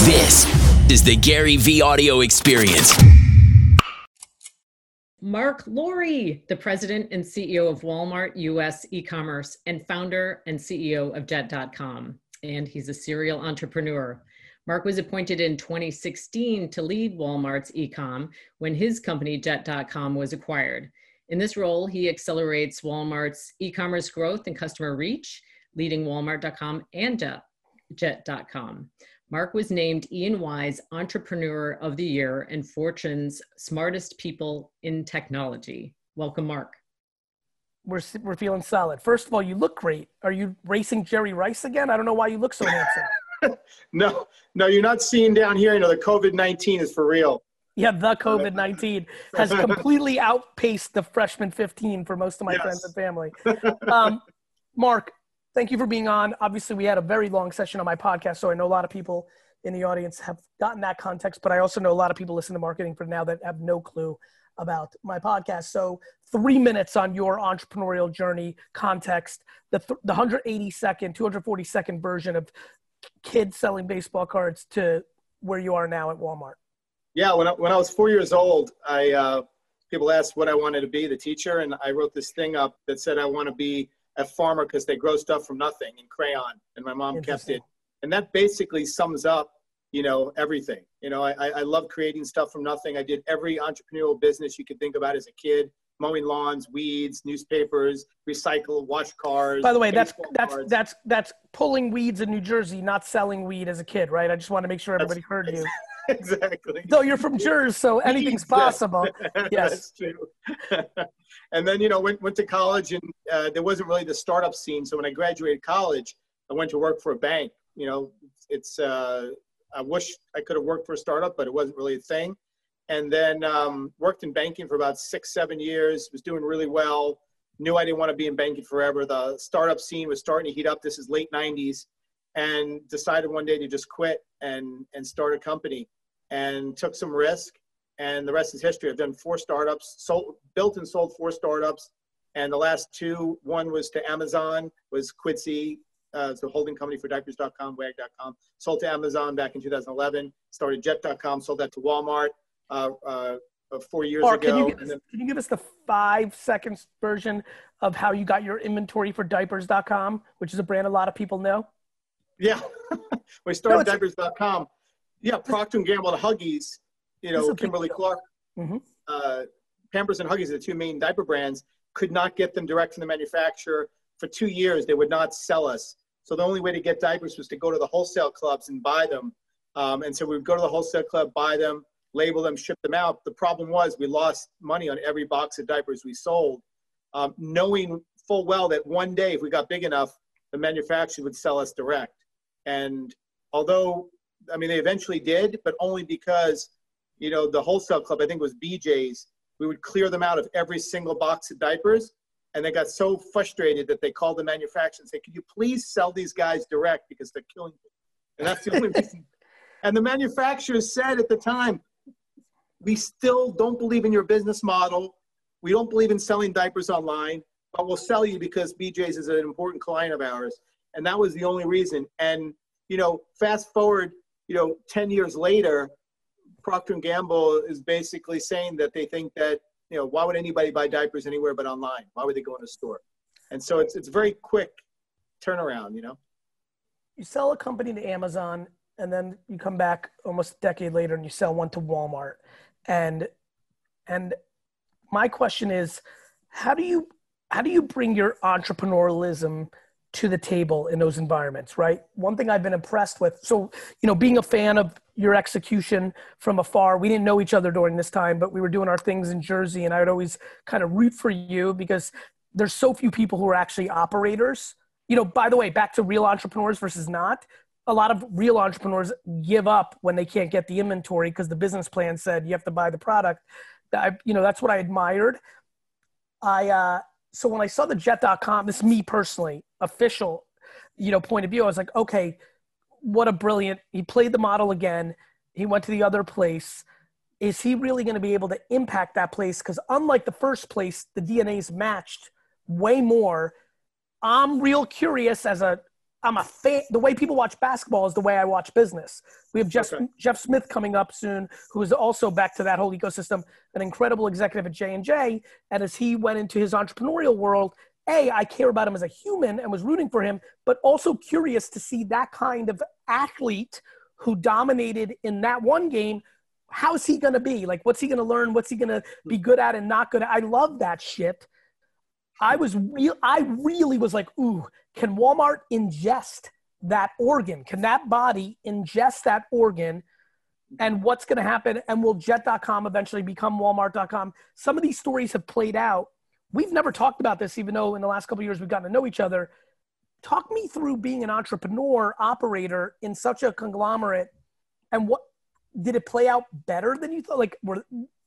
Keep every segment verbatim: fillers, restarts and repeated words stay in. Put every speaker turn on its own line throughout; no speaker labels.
This is the Gary V Audio Experience.
Marc Lore, the president and C E O of Walmart U S e-commerce and founder and C E O of Jet dot com. And he's a serial entrepreneur. Marc was appointed in twenty sixteen to lead Walmart's e-com when his company Jet dot com was acquired. In this role, he accelerates Walmart's e-commerce growth and customer reach, leading Walmart dot com and Jet dot com. Marc was named E and Y's Entrepreneur of the Year and Fortune's Smartest People in Technology. Welcome, Marc.
We're, we're feeling solid. First of all, you look great. Are you racing Jerry Rice again? I don't know why you look so handsome.
No, no, you're not seeing down here. You know, the COVID nineteen is for real.
Yeah, the COVID nineteen has completely outpaced the freshman fifteen for most of my yes. friends and family. Um, Marc, thank you for being on. Obviously, we had a very long session on my podcast, so I know a lot of people in the audience have gotten that context, but I also know a lot of people listen to Marketing for Now that have no clue about my podcast. So three minutes on your entrepreneurial journey, context, the, th- the one hundred eighty second, two hundred forty second version of kids selling baseball cards to where you are now at Walmart.
Yeah, when I, when I was four years old, I uh, people asked what I wanted to be, the teacher, and I wrote this thing up that said I want to be a farmer because they grow stuff from nothing in crayon, and my mom kept it. And that basically sums up, you know, everything. You know, I, I love creating stuff from nothing. I did every entrepreneurial business you could think about as a kid: mowing lawns, weeds, newspapers, recycle, wash cars.
By the way, that's that's cards. that's that's pulling weeds in New Jersey, not selling weed as a kid, right? I just want to make sure everybody that's, heard you.
Exactly.
So you're from Jersey, so anything's possible. Yes.
That's true. And then, you know, went, went to college, and uh, there wasn't really the startup scene. So when I graduated college, I went to work for a bank. You know, it's, uh, I wish I could have worked for a startup, but it wasn't really a thing. And then um, worked in banking for about six, seven years, was doing really well. Knew I didn't want to be in banking forever. The startup scene was starting to heat up. This is late nineties, and decided one day to just quit and, and start a company. And took some risk, and the rest is history. I've done four startups, sold, built and sold four startups, and the last two, one was to Amazon, was Quidsi, uh, it's a holding company for diapers dot com, wag dot com, sold to Amazon back in two thousand eleven, started Jet dot com, sold that to Walmart uh, uh, four years
Marc,
ago.
Can you, give
and
us,
then,
can you give us the five seconds version of how you got your inventory for diapers dot com, which is a brand a lot of people know?
Yeah, we started no, diapers dot com. Yeah, Procter and Gamble, the Huggies, you know, Kimberly Clark,
mm-hmm.
uh, Pampers and Huggies are the two main diaper brands, could not get them direct from the manufacturer. For two years, they would not sell us. So the only way to get diapers was to go to the wholesale clubs and buy them. Um, and so we would go to the wholesale club, buy them, label them, ship them out. The problem was we lost money on every box of diapers we sold, um, knowing full well that one day, if we got big enough, the manufacturer would sell us direct. And although I mean, they eventually did, but only because, you know, the wholesale club, I think it was B J's, we would clear them out of every single box of diapers. And they got so frustrated that they called the manufacturer and said, could you please sell these guys direct because they're killing me? And that's the only reason. And the manufacturers said at the time, we still don't believe in your business model. We don't believe in selling diapers online, but we'll sell you because B J's is an important client of ours. And that was the only reason. And, you know, fast forward, you know, ten years later, Procter and Gamble is basically saying that they think that, you know, why would anybody buy diapers anywhere but online? Why would they go in a store? And so it's it's a very quick turnaround, you know.
You sell a company to Amazon, and then you come back almost a decade later and you sell one to Walmart. And and my question is, how do you how do you bring your entrepreneurialism to the table in those environments, right? One thing I've been impressed with, so, you know, being a fan of your execution from afar, we didn't know each other during this time, but we were doing our things in Jersey, and I would always kind of root for you because there's so few people who are actually operators. You know, by the way, back to real entrepreneurs versus not, a lot of real entrepreneurs give up when they can't get the inventory because the business plan said you have to buy the product. I, you know, that's what I admired. I, uh, So when I saw the Jet dot com, this is me personally, official, you know, point of view, I was like, okay, what a brilliant, he played the model again. He went to the other place. Is he really going to be able to impact that place? Because unlike the first place, the D N A is matched way more. I'm real curious as a I'm a fan. The way people watch basketball is the way I watch business. We have Jeff,
Okay.
Jeff Smith coming up soon, who is also back to that whole ecosystem, an incredible executive at J and J. And as he went into his entrepreneurial world, A, I care about him as a human and was rooting for him, but also curious to see that kind of athlete who dominated in that one game. How's he going to be? Like, what's he going to learn? What's he going to be good at and not good at? I love that shit. I was real. I really was like, ooh, can Walmart ingest that organ? Can that body ingest that organ? And what's going to happen? And will Jet dot com eventually become Walmart dot com? Some of these stories have played out. We've never talked about this, even though in the last couple of years we've gotten to know each other. Talk me through being an entrepreneur, operator in such a conglomerate, and what did it play out better than you thought? Like, were,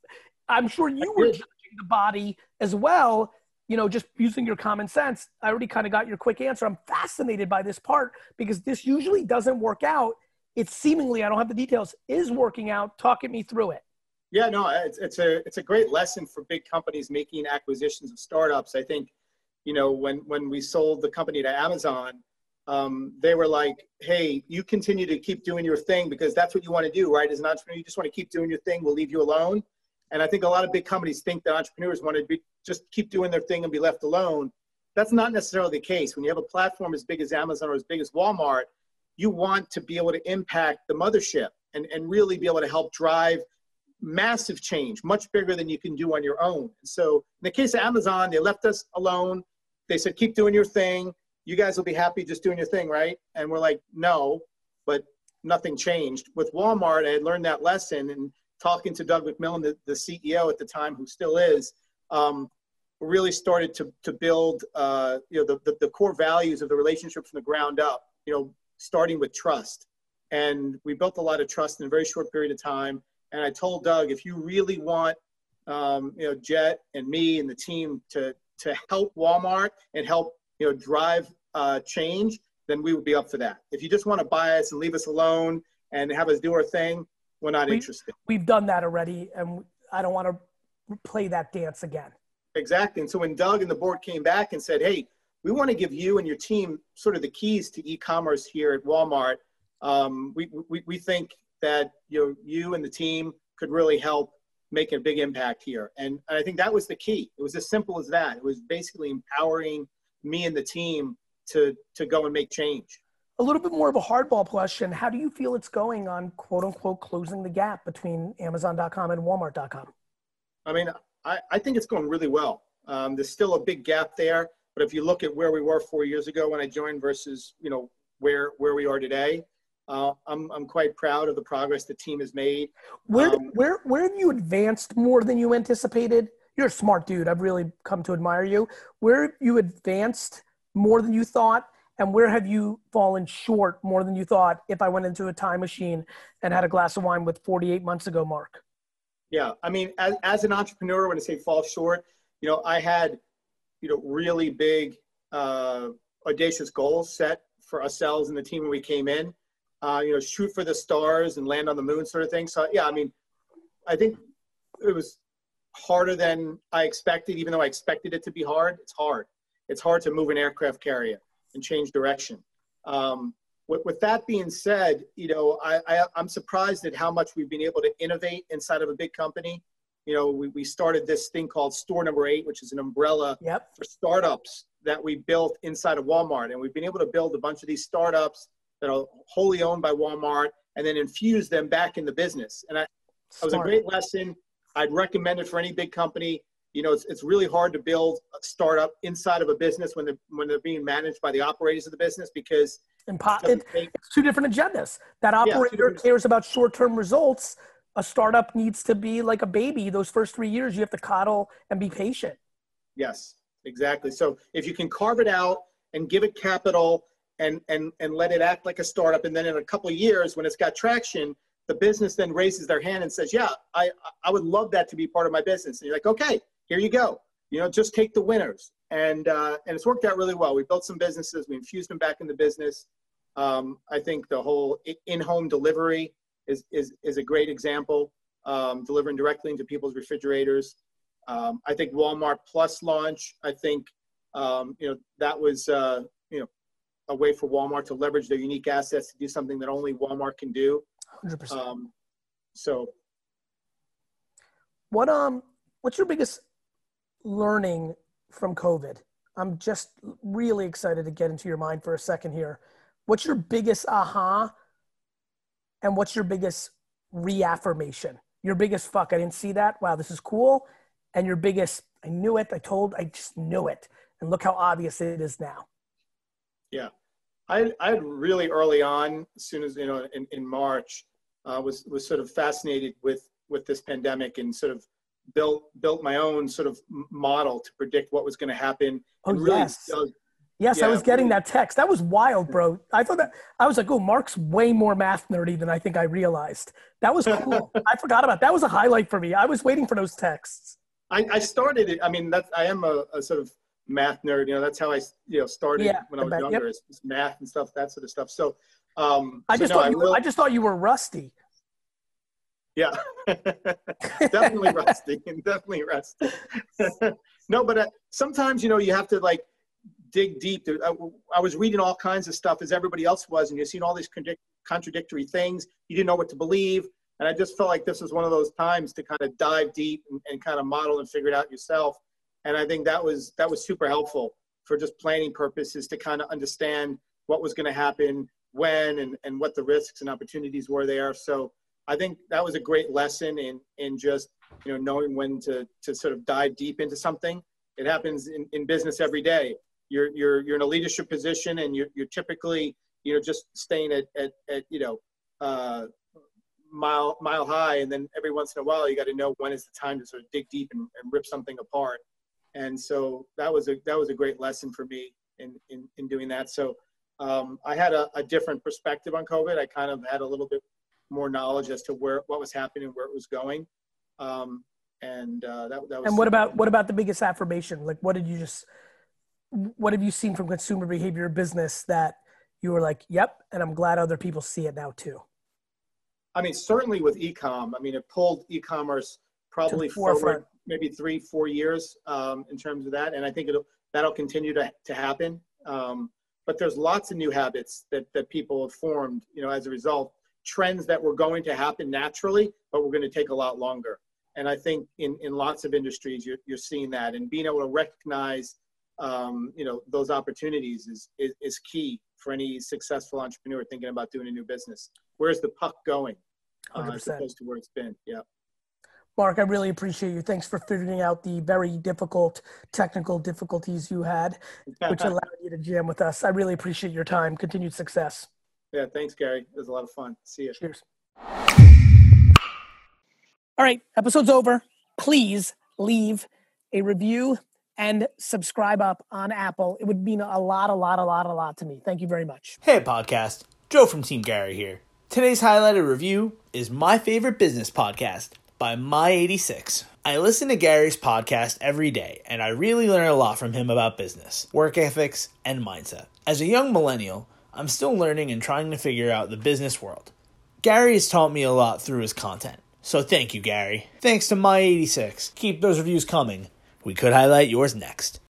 I'm sure you were judging the body as well. You know, just using your common sense. I already kind of got your quick answer. I'm fascinated by this part because this usually doesn't work out. It's seemingly, I don't have the details, is working out. Talking me through it.
Yeah, no, it's, it's a it's a great lesson for big companies making acquisitions of startups. I think, you know, when when we sold the company to Amazon, um, they were like, hey, you continue to keep doing your thing because that's what you want to do, right? As an entrepreneur, you just want to keep doing your thing. We'll leave you alone. And I think a lot of big companies think that entrepreneurs want to be, just keep doing their thing and be left alone. That's not necessarily the case. When you have a platform as big as Amazon or as big as Walmart, you want to be able to impact the mothership and, and really be able to help drive massive change, much bigger than you can do on your own. So in the case of Amazon, they left us alone. They said, keep doing your thing. You guys will be happy just doing your thing, right? And we're like, no, but nothing changed. With Walmart, I had learned that lesson, and talking to Doug McMillon, the, the C E O at the time, who still is, um, really started to, to build uh, you know, the, the, the core values of the relationship from the ground up, you know, starting with trust. And we built a lot of trust in a very short period of time. And I told Doug, if you really want, um, you know, Jet and me and the team to, to help Walmart and help, you know, drive uh, change, then we would be up for that. If you just want to buy us and leave us alone and have us do our thing, we're not
we,
interested.
We've done that already, and I don't want to play that dance again.
Exactly. And so when Doug and the board came back and said, hey, we want to give you and your team sort of the keys to e-commerce here at Walmart, um, we, we, we think that, you know, you and the team could really help make a big impact here. And I think that was the key. It was as simple as that. It was basically empowering me and the team to, to go and make change.
A little bit more of a hardball question. How do you feel it's going on, quote unquote, closing the gap between Amazon dot com and Walmart dot com?
I mean, I, I think it's going really well. Um, there's still a big gap there, but if you look at where we were four years ago when I joined versus, you know, where, where we are today, uh, I'm, I'm quite proud of the progress the team has made.
Where,
Um,
where, where have you advanced more than you anticipated? You're a smart dude. I've really come to admire you. Where have you advanced more than you thought? And where have you fallen short more than you thought if I went into a time machine and had a glass of wine with forty-eight months ago, Mark?
Yeah, I mean, as, as an entrepreneur, when I say fall short, you know, I had, you know, really big, uh, audacious goals set for ourselves and the team when we came in, uh, you know, shoot for the stars and land on the moon sort of thing. So, yeah, I mean, I think it was harder than I expected, even though I expected it to be hard. It's hard. It's hard to move an aircraft carrier and change direction. Um, with, with that being said, you know, I, I, I'm surprised at how much we've been able to innovate inside of a big company. You know, we, we started this thing called Store Number Eight, which is an umbrella
Yep.
for startups that we built inside of Walmart. And we've been able to build a bunch of these startups that are wholly owned by Walmart and then infuse them back in the business. And I, that was a great lesson. I'd recommend it for any big company. You know, it's, it's really hard to build a startup inside of a business when they're, when they're being managed by the operators of the business because
Impo-
it
it,
take,
it's two different agendas. That operator
different-
cares about short-term results. A startup needs to be like a baby. Those first three years, you have to coddle and be patient.
Yes, exactly. So if you can carve it out and give it capital and, and, and let it act like a startup, and then in a couple of years when it's got traction, the business then raises their hand and says, yeah, I, I would love that to be part of my business. And you're like, okay, here you go. You know, just take the winners. And, uh, and it's worked out really well. We built some businesses. We infused them back in the business. Um, I think the whole in-home delivery is, is, is a great example, um, delivering directly into people's refrigerators. Um, I think Walmart Plus launch, I think, um, you know, that was, uh, you know, a way for Walmart to leverage their unique assets to do something that only Walmart can do.
one hundred percent.
Um, so,
what um, what's your biggest learning from COVID? I'm just really excited to get into your mind for a second here. What's your biggest aha, and what's your biggest reaffirmation? Your biggest fuck, I didn't see that. Wow, this is cool. And your biggest, I knew it. I told, I just knew it. And look how obvious it is now.
Yeah. I, I really early on, as soon as, you know, in, in March, uh, was, was sort of fascinated with, with this pandemic and sort of built, built my own sort of model to predict what was going to happen.
Oh,
and really
yes.
dug,
Yes,
yeah,
I was getting
really,
that text. That was wild, bro. I thought that, I was like, oh, Mark's way more math nerdy than I think I realized. That was cool. I forgot about that. That was a highlight for me. I was waiting for those texts.
I, I started it. I mean, that's, I am a, a sort of math nerd. You know, that's how I, you know, started
Yeah,
when I was
I bet.
younger,
Yep.
is is math and stuff, that sort of stuff. So, um,
I
so
just
no,
thought
I
you.
really,
I just thought you were rusty.
yeah, definitely rusty, definitely rusty. No, but uh, sometimes, you know, you have to like dig deep. I, I was reading all kinds of stuff as everybody else was, and you're seeing all these contradictory things. You didn't know what to believe. And I just felt like this was one of those times to kind of dive deep and, and kind of model and figure it out yourself. And I think that was, that was super helpful for just planning purposes to kind of understand what was going to happen, when, and, and what the risks and opportunities were there. So I think that was a great lesson in, in just, you know, knowing when to, to sort of dive deep into something. It happens in, in business every day. You're, you're, you're in a leadership position, and you're, you're typically, you know, just staying at, at, at you know, uh, mile mile high, and then every once in a while you got to know when is the time to sort of dig deep and, and rip something apart. And so that was a that was a great lesson for me in in, in doing that. So um, I had a, a different perspective on COVID. I kind of had a little bit more knowledge as to where what was happening, where it was going, um, and uh, that that was.
And what about what about the biggest affirmation? Like, what did you just what have you seen from consumer behavior business that you were like, yep, and I'm glad other people see it now too?
I mean, certainly with e-com, I mean, it pulled e-commerce probably forward maybe three, four years um, in terms of that. And I think it'll, that'll continue to, to happen. Um, but there's lots of new habits that, that people have formed, you know, as a result, trends that were going to happen naturally, but we're going to take a lot longer. And I think in, in lots of industries, you're, you're seeing that, and being able to recognize, um, you know, those opportunities is, is, is key for any successful entrepreneur thinking about doing a new business. Where's the puck going uh, as opposed to where it's been? Yeah.
Mark, I really appreciate you. Thanks for figuring out the very difficult technical difficulties you had, which allowed you to jam with us. I really appreciate your time. Continued success.
Yeah, thanks, Gary. It was a lot of fun. See you.
Cheers. All right, episode's over. Please leave a review and subscribe up on Apple. It would mean a lot, a lot, a lot, a lot to me. Thank you very much.
Hey, podcast. Joe from Team Gary here. Today's highlighted review is My Favorite Business Podcast by My eighty-six. I listen to Gary's podcast every day, and I really learn a lot from him about business, work ethics, and mindset. As a young millennial, I'm still learning and trying to figure out the business world. Gary has taught me a lot through his content. So thank you, Gary. Thanks to My eighty-six. Keep those reviews coming. We could highlight yours next.